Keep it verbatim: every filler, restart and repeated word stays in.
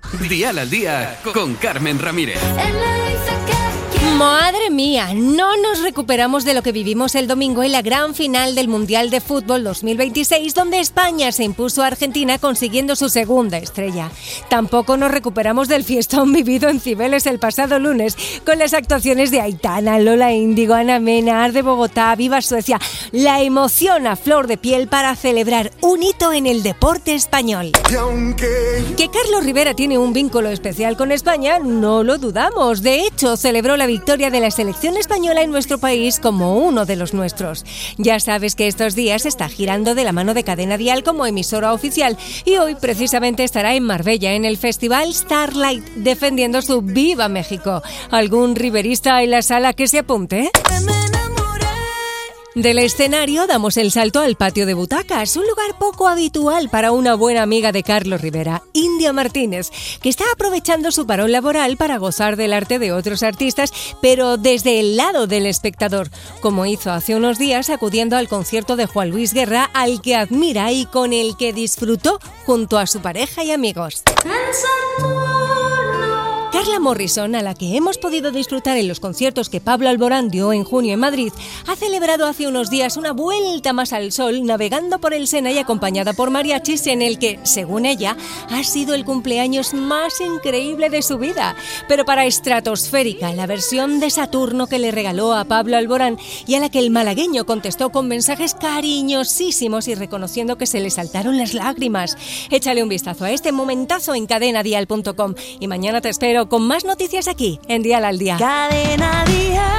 Dial al Día con Carmen Ramírez. Madre mía, no nos recuperamos de lo que vivimos el domingo en la gran final del Mundial de Fútbol dos mil veintiséis, donde España se impuso a Argentina consiguiendo su segunda estrella. Tampoco nos recuperamos del fiestón vivido en Cibeles el pasado lunes, con las actuaciones de Aitana, Lola Índigo, Ana Mena, Ar de Bogotá, Viva Suecia. La emoción a flor de piel para celebrar un hito en el deporte español. Que Carlos Rivera tiene un vínculo especial con España, no lo dudamos. De hecho, celebró la victoria de la selección española en nuestro país como uno de los nuestros. Ya sabes que estos días está girando de la mano de Cadena Dial como emisora oficial y hoy precisamente estará en Marbella en el Festival Starlight defendiendo su Viva México. ¿Algún riverista en la sala que se apunte? Del escenario damos el salto al patio de butacas, un lugar poco habitual para una buena amiga de Carlos Rivera, India Martínez, que está aprovechando su parón laboral para gozar del arte de otros artistas, pero desde el lado del espectador, como hizo hace unos días acudiendo al concierto de Juan Luis Guerra, al que admira y con el que disfrutó junto a su pareja y amigos. Carla Morrison, a la que hemos podido disfrutar en los conciertos que Pablo Alborán dio en junio en Madrid, ha celebrado hace unos días una vuelta más al sol navegando por el Sena y acompañada por mariachis en el que, según ella, ha sido el cumpleaños más increíble de su vida. Pero para Estratosférica, la versión de Saturno que le regaló a Pablo Alborán y a la que el malagueño contestó con mensajes cariñosísimos y reconociendo que se le saltaron las lágrimas. Échale un vistazo a este momentazo en cadena dial punto com y mañana te espero con más noticias aquí en Dial al Día. Cadena Dial.